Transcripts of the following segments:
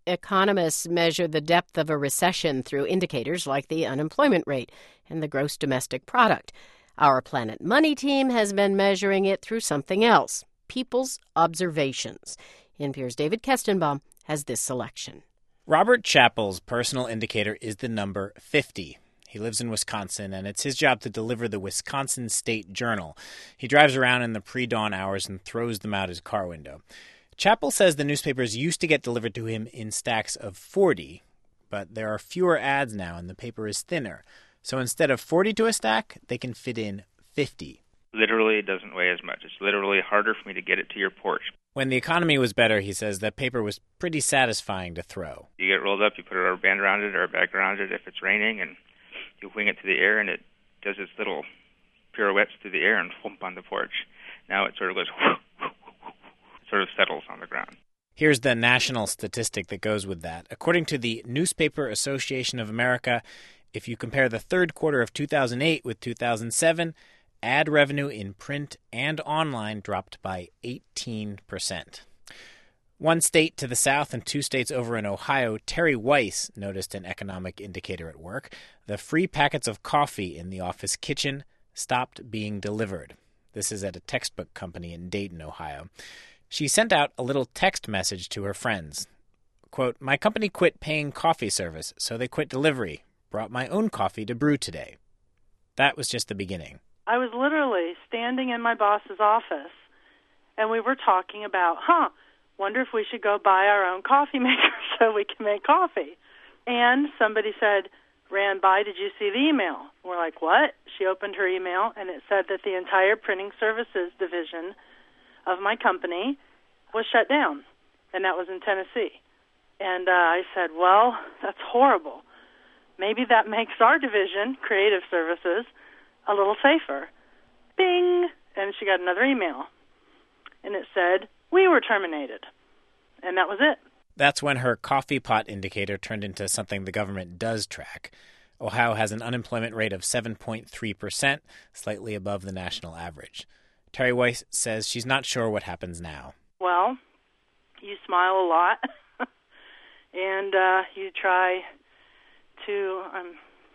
Economists measure the depth of a recession through indicators like the unemployment rate and the gross domestic product. Our Planet Money team has been measuring it through something else, people's observations. NPR's David Kestenbaum has this selection. Robert Chappell's personal indicator is the number 50. He lives in Wisconsin, and it's his job to deliver the Wisconsin State Journal. He drives around in the pre-dawn hours and throws them out his car window. Chappell says the newspapers used to get delivered to him in stacks of 40, but there are fewer ads now and the paper is thinner. So instead of 40 to a stack, they can fit in 50. Literally, it doesn't weigh as much. It's literally harder for me to get it to your porch. When the economy was better, he says, that paper was pretty satisfying to throw. You get it rolled up, you put a rubber band around it or a bag around it if it's raining, and you wing it to the air, and it does its little pirouettes through the air and thump on the porch. Now it sort of goes sort of settles on the ground. Here's the national statistic that goes with that. According to the Newspaper Association of America, if you compare the third quarter of 2008 with 2007, ad revenue in print and online dropped by 18%. One state to the south and two states over in Ohio, Terry Weiss noticed an economic indicator at work. The free packets of coffee in the office kitchen stopped being delivered. This is at a textbook company in Dayton, Ohio. She sent out a little text message to her friends. Quote, "My company quit paying coffee service, so they quit delivery. Brought my own coffee to brew today." That was just the beginning. I was literally standing in my boss's office, and we were talking about, wonder if we should go buy our own coffee maker so we can make coffee. And somebody said, ran by, did you see the email? We're like, what? She opened her email, and it said that the entire printing services division of my company was shut down, and that was in Tennessee. And I said, well, that's horrible. Maybe that makes our division, creative services, a little safer. Bing! And she got another email, and it said, we were terminated. And that was it. That's when her coffee pot indicator turned into something the government does track. Ohio has an unemployment rate of 7.3%, slightly above the national average. Terry Weiss says she's not sure what happens now. Well, you smile a lot, and you try to... I'm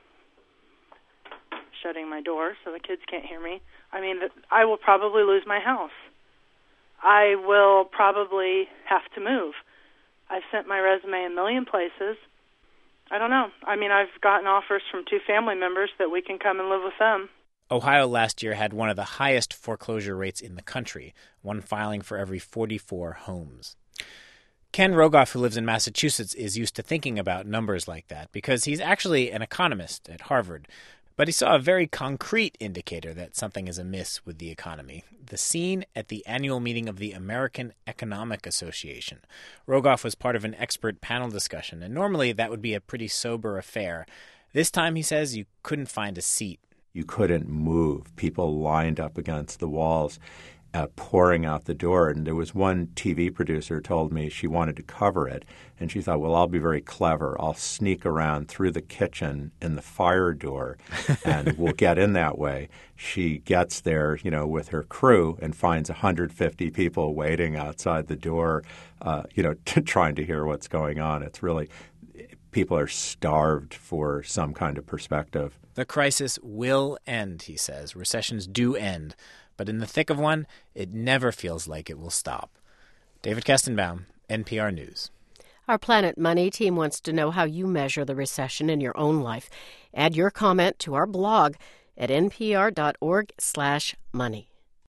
shutting my door so the kids can't hear me. I will probably lose my house. I will probably have to move. I've sent my resume a million places. I don't know. I've gotten offers from 2 family members that we can come and live with them. Ohio last year had one of the highest foreclosure rates in the country, one filing for every 44 homes. Ken Rogoff, who lives in Massachusetts, is used to thinking about numbers like that because he's actually an economist at Harvard. But he saw a very concrete indicator that something is amiss with the economy. The scene at the annual meeting of the American Economic Association. Rogoff was part of an expert panel discussion, and normally that would be a pretty sober affair. This time, he says, you couldn't find a seat. You couldn't move. People lined up against the walls, pouring out the door. And there was one TV producer told me she wanted to cover it. And she thought, well, I'll be very clever. I'll sneak around through the kitchen in the fire door, and we'll get in that way. She gets there, with her crew and finds 150 people waiting outside the door, trying to hear what's going on. It's really – people are starved for some kind of perspective. The crisis will end, he says. Recessions do end. But in the thick of one, it never feels like it will stop. David Kestenbaum, NPR News. Our Planet Money team wants to know how you measure the recession in your own life. Add your comment to our blog at npr.org/money.